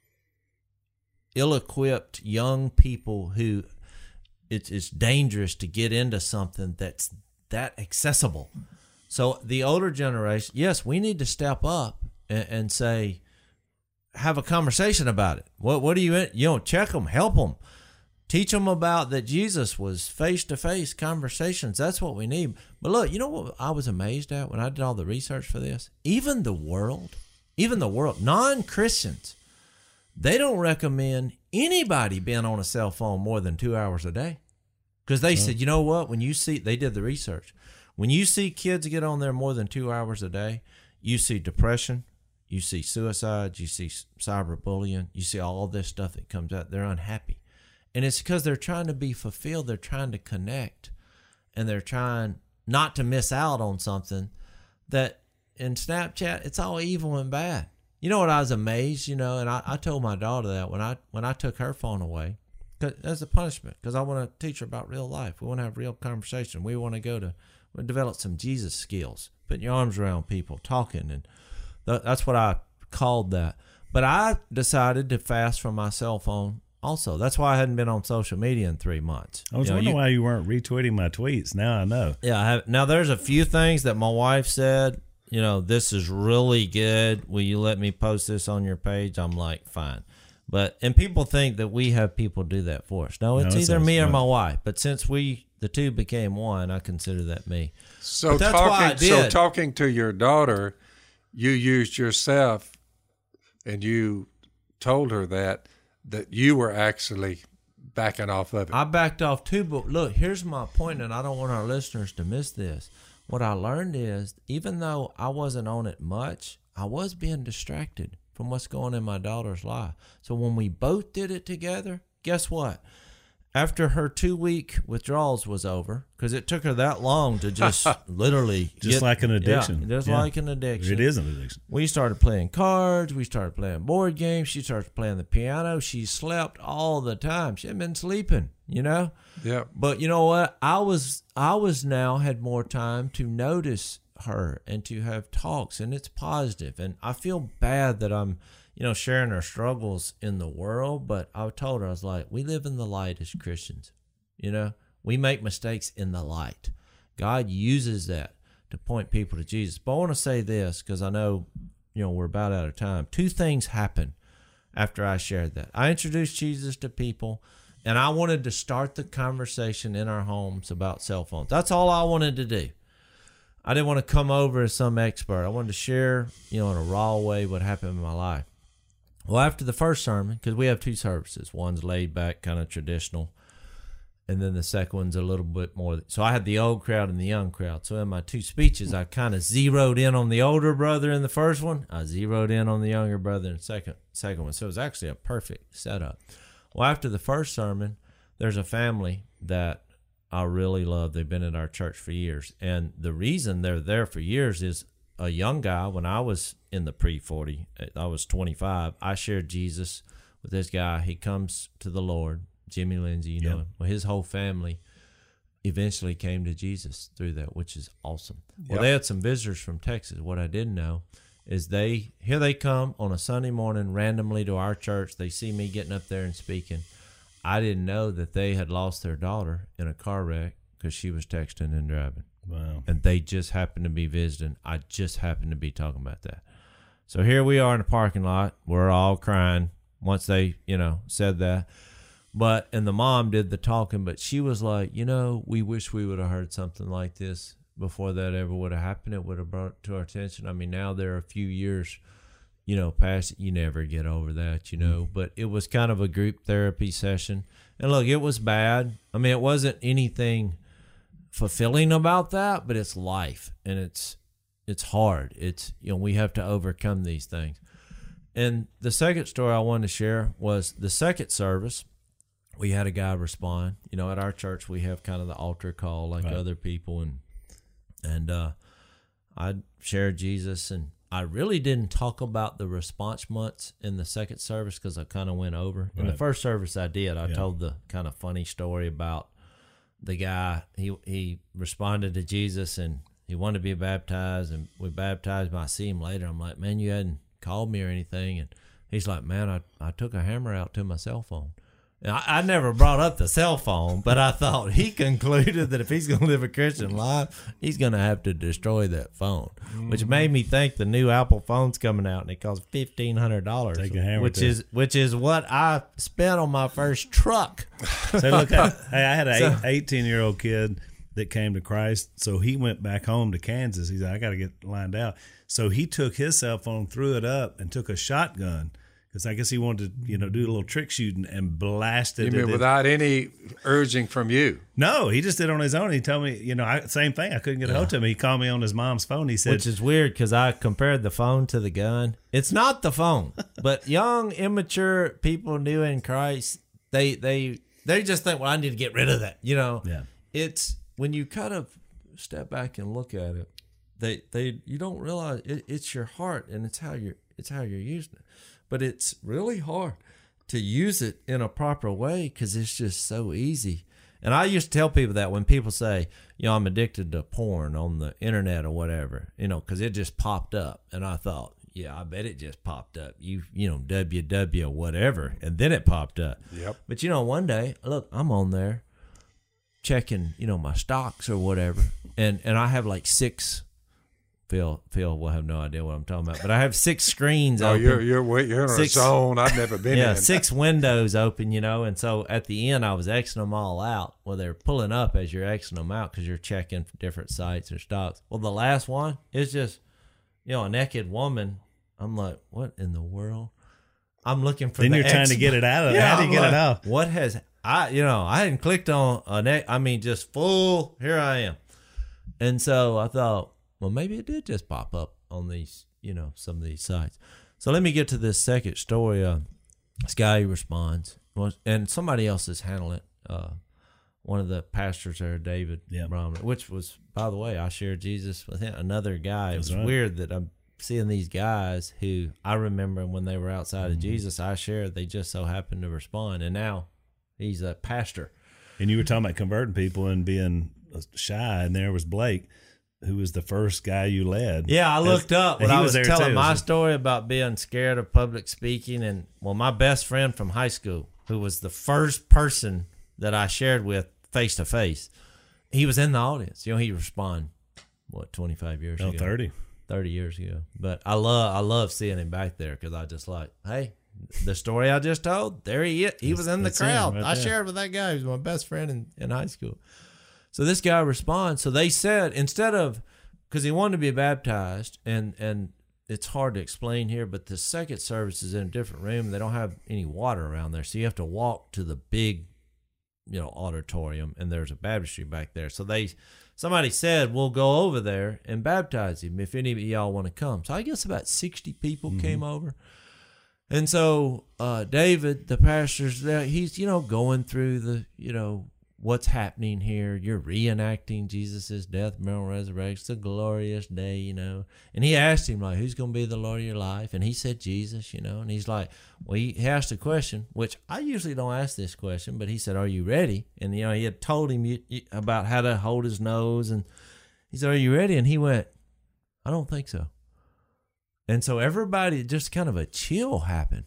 ill-equipped young people who it's it's dangerous to get into something that's that accessible. So the older generation, yes, we need to step up and, and say, have a conversation about it. What what do you you know? Check them, help them, teach them about that Jesus was face-to-face conversations. That's what we need. But look, you know what I was amazed at when I did all the research for this? Even the world, even the world, non-Christians, they don't recommend anybody being on a cell phone more than two hours a day. Because they said, you know what? When you see, they did the research. When you see kids get on there more than two hours a day, you see depression, you see suicides, you see cyberbullying, you see all this stuff that comes out. They're unhappy. And it's because they're trying to be fulfilled. They're trying to connect. And they're trying not to miss out on something that in Snapchat, it's all evil and bad. You know what? I was amazed, you know, and I, I told my daughter that when I when I took her phone away, cause, as a punishment, because I want to teach her about real life. We want to have real conversation. We want to go to we develop some Jesus skills, putting your arms around people, talking, and th- that's what I called that. But I decided to fast from my cell phone also. That's why I hadn't been on social media in three months. I was You know, wondering you- why you weren't retweeting my tweets. Now I know. Yeah, I have. Now there's a few things that my wife said, you know, this is really good. Will you let me post this on your page? I'm like, fine. But, and people think that we have people do that for us. No, it's No, it either sounds me or fun. my wife. But since we, the two became one, I consider that me. So But that's why I talking, so did. talking to your daughter, you used yourself, and you told her that that you were actually backing off of it. I backed off too, but look, here's my point, and I don't want our listeners to miss this. What I learned is, even though I wasn't on it much, I was being distracted from what's going on in my daughter's life. So when we both did it together, guess what? After her two-week withdrawals was over, because it took her that long to just literally Just get- like an yeah, addiction. just Yeah. like an addiction. It is an addiction. We started playing cards. We started playing board games. She started playing the piano. She slept all the time. She hadn't been sleeping, you know? yeah. But you know what? I was I was now had more time to notice her and to have talks, and it's positive. And I feel bad that I'm, you know, sharing our struggles in the world, but I told her, I was like, we live in the light as Christians. You know, we make mistakes in the light. God uses that to point people to Jesus. But I want to say this, because I know, you know, we're about out of time. Two things happened after I shared that. I introduced Jesus to people, and I wanted to start the conversation in our homes about cell phones. That's all I wanted to do. I didn't want to come over as some expert. I wanted to share, you know, in a raw way what happened in my life. Well, after the first sermon, because we have two services. One's laid back, kind of traditional, and then the second one's a little bit more. So I had the old crowd and the young crowd. So in my two speeches, I kind of zeroed in on the older brother in the first one. I zeroed in on the younger brother in the second, second one. So it was actually a perfect setup. Well, after the first sermon, there's a family that I really love. They've been at our church for years. And the reason they're there for years is a young guy. When I was in the pre forty, I was twenty-five, I shared Jesus with this guy. He comes to the Lord, Jimmy Lindsay, you know Yep. him. Well, his whole family eventually came to Jesus through that, which is awesome. Well, Yep. they had some visitors from Texas. What I didn't know is they, here they come on a Sunday morning randomly to our church. They see me getting up there and speaking. I didn't know that they had lost their daughter in a car wreck because she was texting and driving. Wow. And they just happened to be visiting. I just happened to be talking about that. So here we are in the parking lot. We're all crying once they, you know, said that. But, and the mom did the talking, but she was like, you know, we wish we would have heard something like this before that ever would have happened. It would have brought it to our attention. I mean, now they're a few years, you know, past. You never get over that, you know. But it was kind of a group therapy session. And look, it was bad. I mean, it wasn't anything fulfilling about that, but it's life, and it's it's hard. It's, you know, we have to overcome these things. And the second story I wanted to share was the second service. We had a guy respond. You know, at our church, we have kind of the altar call like right. other people, and and uh, I shared Jesus, and I really didn't talk about the response months in the second service because I kind of went over. Right. In the first service I did, I yeah. told the kind of funny story about the guy. He he responded to Jesus, and he wanted to be baptized, and we baptized him. I see him later. I'm like, man, you hadn't called me or anything. And he's like, man, I, I took a hammer out to my cell phone. And I, I never brought up the cell phone, but I thought he concluded that if he's going to live a Christian life, he's going to have to destroy that phone, mm-hmm. which made me think the new Apple phone's coming out, and it costs fifteen hundred dollars, which is which is what I spent on my first truck. So look, I, hey, I had an eighteen-year-old kid that came to Christ, so he went back home to Kansas. He's like, I got to get lined out. So he took his cell phone, threw it up, and took a shotgun. Because I guess he wanted to, you know, do a little trick shooting and blasted you it. mean without any urging from you? No, he just did it on his own. He told me, you know, I, same thing. I couldn't get a hold of him. He called me on his mom's phone. He said, which is weird because I compared the phone to the gun. It's not the phone, but young, immature people new in Christ, they they they just think, well, I need to get rid of that. You know, yeah. It's when you kind of step back and look at it, they they you don't realize it, it's your heart, and it's how you're it's how you're using it. But it's really hard to use it in a proper way because it's just so easy. And I used to tell people that when people say, you know, I'm addicted to porn on the internet or whatever, you know, because it just popped up. And I thought, yeah, I bet it just popped up. You, you know, W W whatever. And then it popped up. Yep. But, you know, one day, look, I'm on there checking, you know, my stocks or whatever. And, and I have like six. Phil, Phil will have no idea what I'm talking about, but I have six screens oh, open. you're you're you're in six, a zone I've never been yeah, in. six windows open, you know, and so at the end I was Xing them all out. Well, they're pulling up as you're Xing them out because you're checking for different sites or stocks. Well, the last one is just, you know, a naked woman. I'm like, what in the world? I'm looking for. Then the you're X- trying to get it out of. Yeah, How do you I'm get like, it out? What has I? You know, I hadn't clicked on a neck. I mean, just full. Here I am, and so I thought, well, maybe it did just pop up on these, you know, some of these sites. So let me get to this second story. Uh, this guy responds, and somebody else is handling it. Uh, one of the pastors there, David yep. Bromley, which was, by the way, I shared Jesus with him, another guy. It was right. weird that I'm seeing these guys who I remember when they were outside mm-hmm. of Jesus, I shared, they just so happened to respond. And now he's a pastor. And you were talking about converting people and being shy, and there was Blake, who was the first guy you led. Yeah, I looked As, up when I was, was telling too. my story about being scared of public speaking. And, well, my best friend from high school, who was the first person that I shared with face-to-face, he was in the audience. You know, he responded, what, twenty-five years no, ago? thirty. thirty years ago. But I love I love seeing him back there because I just like, hey, the story I just told, there he is. He was in the crowd. Right I there. shared with that guy. He was my best friend in, in high school. So this guy responds. So they said, instead of, because he wanted to be baptized, and, and it's hard to explain here, but the second service is in a different room. They don't have any water around there. So you have to walk to the big, you know, auditorium, and there's a baptistry back there. So they, somebody said, we'll go over there and baptize him if any of y'all want to come. So I guess about sixty people mm-hmm. came over. And so uh, David, the pastor's there, he's, you know, going through the, you know, what's happening here. You're reenacting Jesus' death, burial, and resurrection. It's a glorious day, you know. And he asked him, like, who's going to be the Lord of your life? And he said, Jesus, you know. And he's like, well, he asked a question, which I usually don't ask this question, but he said, are you ready? And, you know, he had told him about how to hold his nose. And he said, are you ready? And he went, I don't think so. And so everybody, just kind of a chill happened.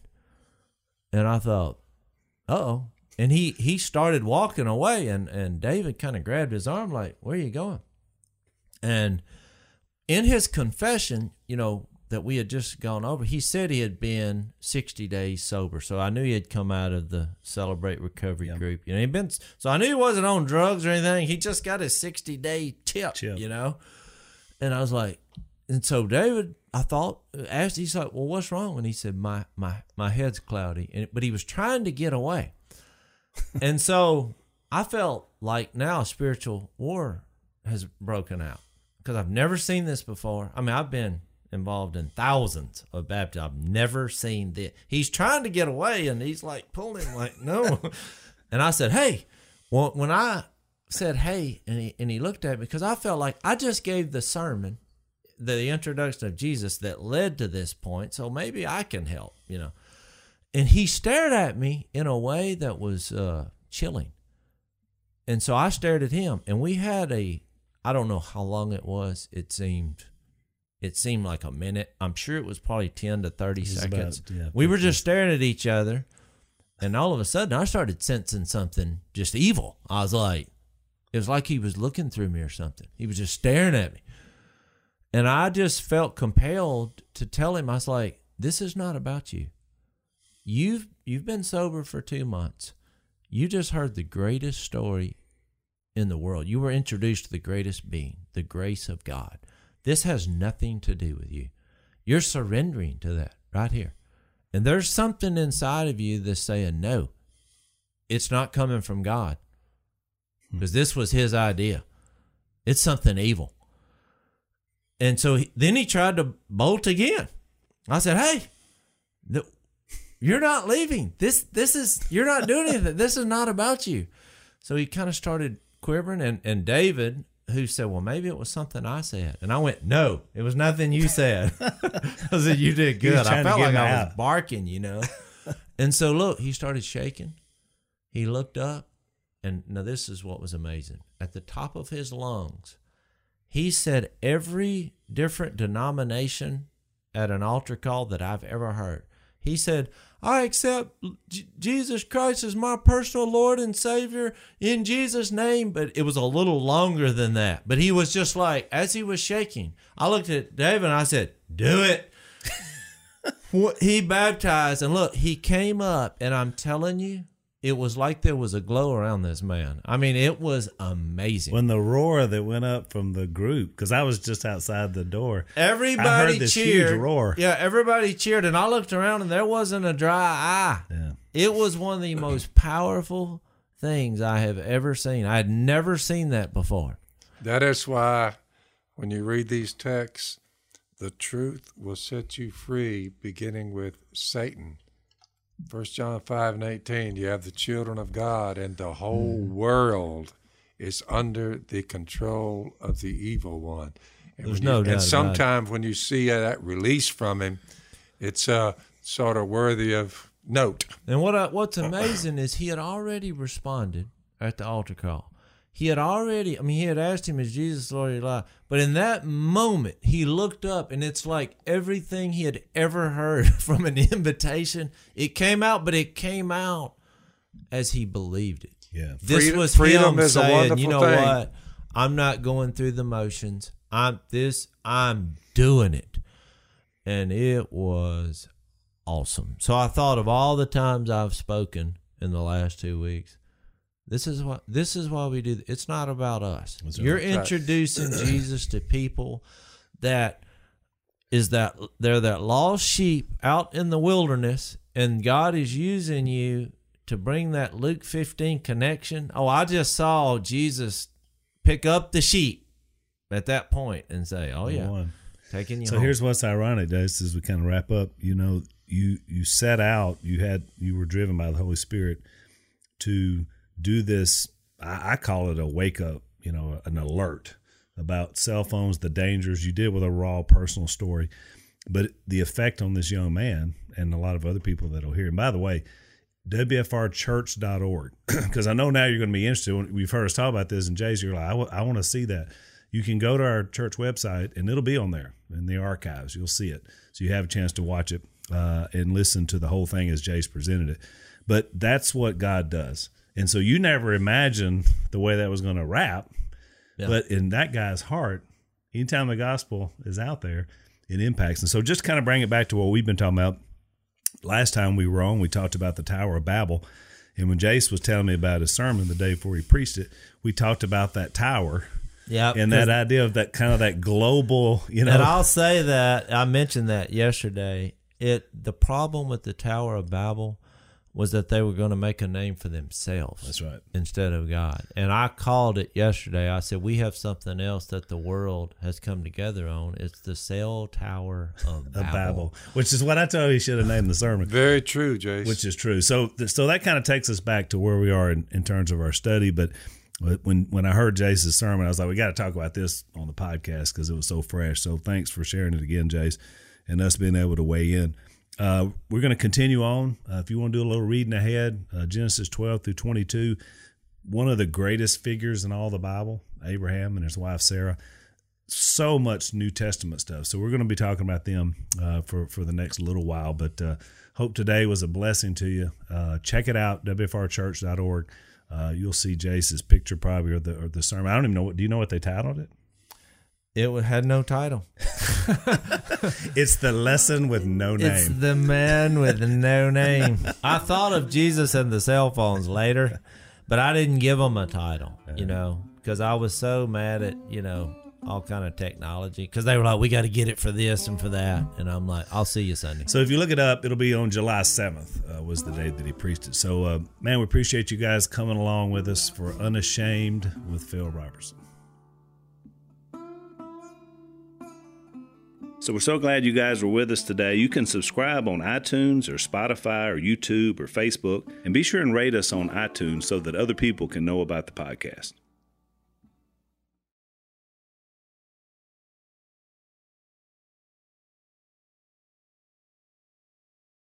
And I thought, uh-oh. And he, he started walking away, and, and David kind of grabbed his arm like, where are you going? And in his confession, you know, that we had just gone over, he said he had been sixty days sober. So I knew he had come out of the Celebrate Recovery Yep. group. You know, he'd been, so I knew he wasn't on drugs or anything. He just got his sixty day tip, Chip. you know? And I was like, and so David, I thought, asked, he's like, well, what's wrong? And he said, my, my, my head's cloudy. And, but he was trying to get away. And so I felt like now a spiritual war has broken out because I've never seen this before. I mean, I've been involved in thousands of baptisms. I've never seen this. He's trying to get away, and he's like pulling him like, no. And I said, hey, well, when I said, hey, and he, and he looked at me because I felt like I just gave the sermon, the introduction of Jesus that led to this point, so maybe I can help, you know. And he stared at me in a way that was uh, chilling. And so I stared at him, and we had a, I don't know how long it was. It seemed, it seemed like a minute. I'm sure it was probably ten to thirty seconds. About, yeah, we were just staring at each other, and all of a sudden I started sensing something just evil. I was like, it was like he was looking through me or something. He was just staring at me. And I just felt compelled to tell him, I was like, this is not about you. You've you've been sober for two months. You just heard the greatest story in the world. You were introduced to the greatest being, the grace of God. This has nothing to do with you. You're surrendering to that right here. And there's something inside of you that's saying, no, it's not coming from God. Because this was his idea. It's something evil. And so he, then he tried to bolt again. I said, hey, the, you're not leaving. This this is, you're not doing anything. This is not about you. So he kind of started quivering. And, and David, who said, well, maybe it was something I said. And I went, no, it was nothing you said. I said, you did good. I felt like I was barking, you know. And so look, he started shaking. He looked up. And now this is what was amazing. At the top of his lungs, he said every different denomination at an altar call that I've ever heard. He said, I accept J- Jesus Christ as my personal Lord and Savior in Jesus' name. But it was a little longer than that. But he was just like, as he was shaking, I looked at David and I said, do it. He baptized. And look, he came up, and I'm telling you, it was like there was a glow around this man. I mean, it was amazing. When the roar that went up from the group, because I was just outside the door. Everybody I heard this cheered. huge roar. Yeah, everybody cheered, and I looked around, and there wasn't a dry eye. Yeah. It was one of the most powerful things I have ever seen. I had never seen that before. That is why when you read these texts, the truth will set you free, beginning with Satan. First John five and eighteen, you have the children of God, and the whole mm. world is under the control of the evil one. And There's you, no doubt. And sometimes when you see that release from him, it's uh, sort of worthy of note. And what I, what's amazing is he had already responded at the altar call. He had already, I mean, he had asked him, is Jesus Lord of your life? But in that moment, he looked up, and it's like everything he had ever heard from an invitation, it came out, but it came out as he believed it. Yeah. This freedom, was freedom him is a saying, wonderful you know thing. what? I'm not going through the motions. I'm this, I'm doing it. And it was awesome. So I thought of all the times I've spoken in the last two weeks. This is what this is why we do. It's not about us. That's You're right. introducing Jesus to people that is that they're that lost sheep out in the wilderness, and God is using you to bring that Luke fifteen connection. Oh, I just saw Jesus pick up the sheep at that point and say, "Oh yeah, One. taking you." So home. here's what's ironic, Dave, as we kind of wrap up. You know, you you set out. You had you were driven by the Holy Spirit to do this. I, I call it a wake up, you know, an alert about cell phones, the dangers. You did with a raw personal story, but the effect on this young man and a lot of other people that'll hear. And by the way, W F R church dot org, because I know now you're going to be interested. We've heard us talk about this, and Jay's, you're like, I, w- I want to see that. You can go to our church website, and it'll be on there in the archives. You'll see it. So you have a chance to watch it uh, and listen to the whole thing as Jay's presented it. But that's what God does. And so you never imagined the way that was going to wrap. Yeah. But in that guy's heart, anytime the gospel is out there, it impacts. And so just kind of bring it back to what we've been talking about. Last time we were on, we talked about the Tower of Babel. And when Jace was telling me about his sermon the day before he preached it, we talked about that tower. Yeah, and that idea of that kind of that global, you know. And I'll say that I mentioned that yesterday. It the problem with the Tower of Babel was that they were going to make a name for themselves. That's right. Instead of God. And I called it yesterday. I said we have something else that the world has come together on. It's the Cell Tower of Babel. Of Babel, which is what I told you he should have named the sermon. Very true, Jace. Which is true. So, so that kind of takes us back to where we are in, in terms of our study, but. But when, when I heard Jace's sermon, I was like, we got to talk about this on the podcast because it was so fresh. So thanks for sharing it again, Jace, and us being able to weigh in. Uh, we're going to continue on. Uh, if you want to do a little reading ahead, uh, Genesis twelve through twenty-two, one of the greatest figures in all the Bible, Abraham and his wife Sarah. So much New Testament stuff. So we're going to be talking about them uh, for, for the next little while. But uh, hope today was a blessing to you. Uh, check it out, w f r church dot org. Uh, you'll see Jace's picture probably, or the or the sermon. I don't even know what. Do you know what they titled it? It had no title. It's the lesson with no name. It's the man with no name. I thought of Jesus and the cell phones later, but I didn't give them a title. You know, because I was so mad at you know all kind of technology because they were like, we got to get it for this and for that, and I'm like, I'll see you Sunday. So if you look it up, it'll be on July seventh uh, was the day that he preached it. So uh, man, we appreciate you guys coming along with us for Unashamed with Phil Robertson. So we're so glad you guys were with us today. You can subscribe on iTunes or Spotify or YouTube or Facebook, and be sure and rate us on iTunes so that other people can know about the podcast.